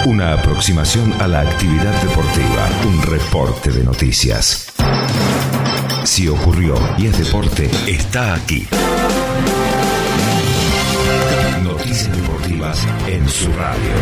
Una aproximación a la actividad deportiva, un reporte de noticias. Si ocurrió y es deporte, está aquí. Noticias deportivas en su radio.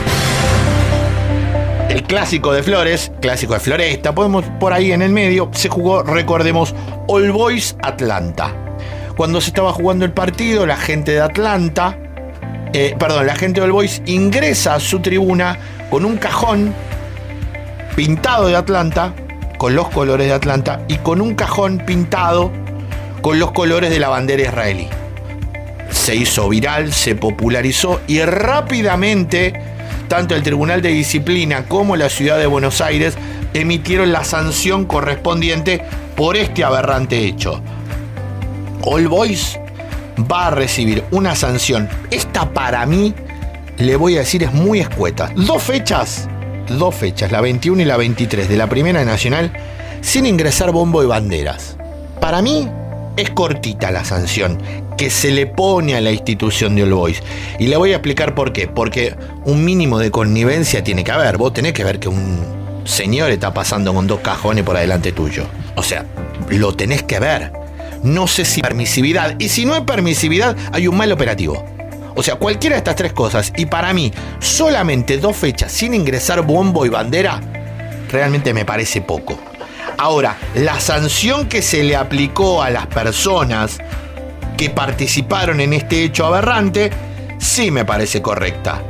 El clásico de Flores, clásico de Floresta, podemos por ahí en el medio, se jugó, recordemos, All Boys Atlanta. Cuando se estaba jugando el partido, la gente de Atlanta, la gente de All Boys ingresa a su tribuna con un cajón pintado de Atlanta, con los colores de Atlanta, y con un cajón pintado con los colores de la bandera israelí. Se hizo viral, se popularizó y rápidamente tanto el Tribunal de Disciplina como la Ciudad de Buenos Aires emitieron la sanción correspondiente por este aberrante hecho. All Boys va a recibir una sanción. Esta para mí, le voy a decir, es muy escueta. Dos fechas, la 21 y la 23 de la Primera Nacional, sin ingresar bombo y banderas. Para mí es cortita la sanción que se le pone a la institución de All Boys. Y le voy a explicar por qué. Porque un mínimo de connivencia tiene que haber. Vos tenés que ver que un señor está pasando con dos cajones por adelante tuyo. O sea, lo tenés que ver. No sé si permisividad. Y si no hay permisividad, hay un mal operativo. O sea, cualquiera de estas tres cosas. Y para mí, solamente 2 fechas sin ingresar bombo y bandera, realmente me parece poco. Ahora, la sanción que se le aplicó a las personas que participaron en este hecho aberrante, sí me parece correcta.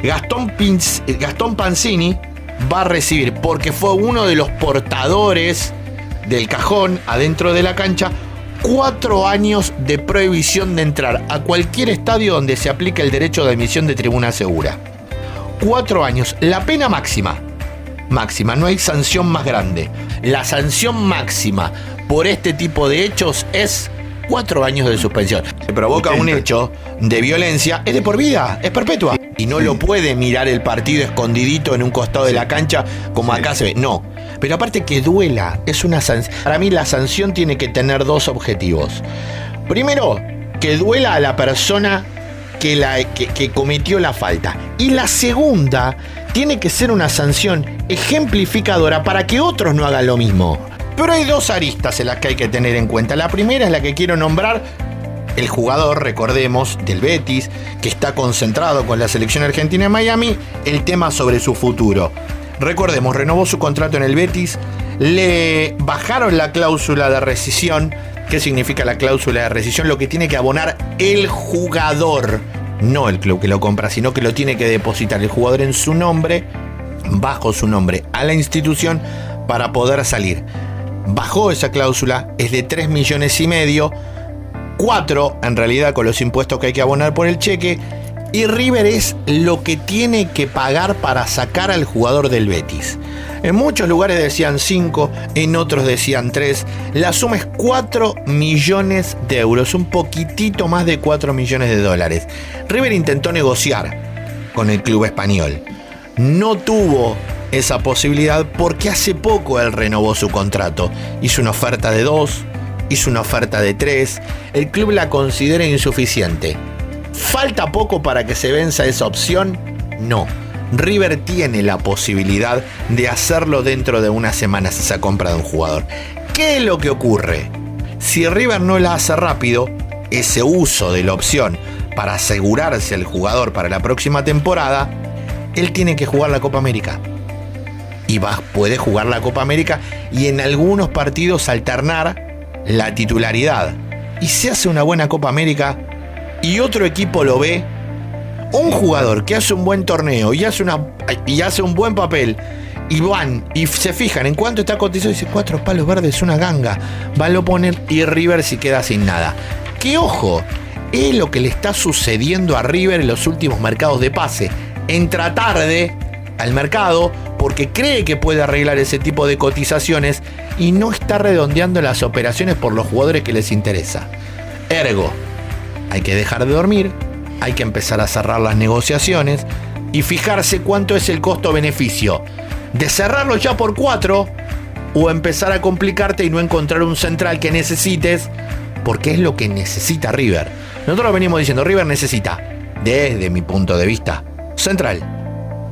Gastón Pansini va a recibir, porque fue uno de los portadores del cajón adentro de la cancha, 4 años de prohibición de entrar a cualquier estadio donde se aplique el derecho de admisión de tribuna segura. 4 años, la pena máxima, no hay sanción más grande. La sanción máxima por este tipo de hechos es 4 años de suspensión. Se provoca un hecho de violencia, es de por vida, es perpetua. Y no lo puede mirar el partido escondidito en un costado de la cancha como acá se ve, no. Pero aparte que duela, es una sanción. Para mí la sanción tiene que tener 2 objetivos. Primero, que duela a la persona que cometió la falta. Y la segunda, tiene que ser una sanción ejemplificadora para que otros no hagan lo mismo. Pero hay 2 aristas en las que hay que tener en cuenta. La primera es la que quiero nombrar. El jugador, recordemos, del Betis, que está concentrado con la selección argentina en Miami, el tema sobre su futuro. Recordemos, renovó su contrato en el Betis, le bajaron la cláusula de rescisión. ¿Qué significa la cláusula de rescisión? Lo que tiene que abonar el jugador, no el club que lo compra, sino que lo tiene que depositar el jugador en su nombre, bajo su nombre, a la institución para poder salir. Bajó esa cláusula, es de 3,5 millones, 4 en realidad con los impuestos que hay que abonar por el cheque, y River es lo que tiene que pagar para sacar al jugador del Betis. En muchos lugares decían 5, en otros decían 3. La suma es 4 millones de euros, un poquitito más de 4 millones de dólares. River intentó negociar con el club español. No tuvo esa posibilidad porque hace poco él renovó su contrato. Hizo una oferta de 2, hizo una oferta de 3. El club la considera insuficiente. ¿Falta poco para que se venza esa opción? No. River tiene la posibilidad de hacerlo dentro de unas semanas, esa compra de un jugador. ¿Qué es lo que ocurre? Si River no la hace rápido, ese uso de la opción para asegurarse el jugador para la próxima temporada, él tiene que jugar la Copa América. Y puede jugar la Copa América y en algunos partidos alternar la titularidad. Y se hace una buena Copa América y otro equipo lo ve, un jugador que hace un buen torneo y hace un buen papel, y van y se fijan en cuánto está cotizado y dice 4 palos verdes, una ganga, van a poner, y River se queda sin nada. Que ojo, es lo que le está sucediendo a River en los últimos mercados de pase. Entra tarde al mercado porque cree que puede arreglar ese tipo de cotizaciones y no está redondeando las operaciones por los jugadores que les interesa. Ergo, hay que dejar de dormir, hay que empezar a cerrar las negociaciones y fijarse cuánto es el costo-beneficio de cerrarlo ya por 4 o empezar a complicarte y no encontrar un central que necesites, porque es lo que necesita River. Nosotros venimos diciendo, River necesita, desde mi punto de vista, central.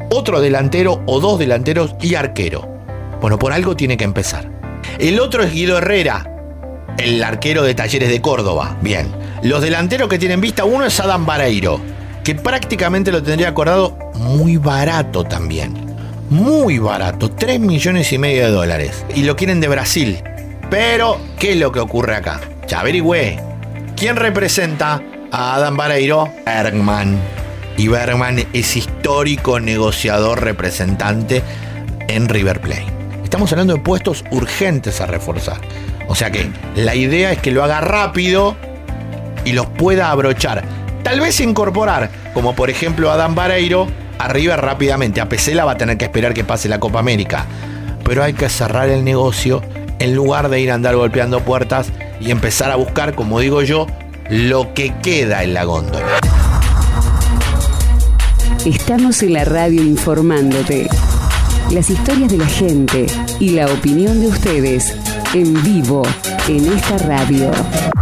otro delantero o 2 delanteros y arquero. Bueno, por algo tiene que empezar. El otro es Guido Herrera, el arquero de Talleres de Córdoba. Bien, los delanteros que tienen vista, uno es Adam Vareiro, que prácticamente lo tendría acordado, muy barato también. Muy barato, $3,5 millones. Y lo quieren de Brasil. Pero, ¿qué es lo que ocurre acá? Ya averigüé. ¿Quién representa a Adam Vareiro? Bergman. Y Bergman es histórico negociador representante en River Plate. Estamos hablando de puestos urgentes a reforzar. O sea que la idea es que lo haga rápido y los pueda abrochar. Tal vez incorporar, como por ejemplo Adam Vareiro, a River rápidamente. A Pesela va a tener que esperar que pase la Copa América. Pero hay que cerrar el negocio en lugar de ir a andar golpeando puertas y empezar a buscar, como digo yo, lo que queda en la góndola. Estamos en la radio informándote. Las historias de la gente y la opinión de ustedes en vivo en esta radio.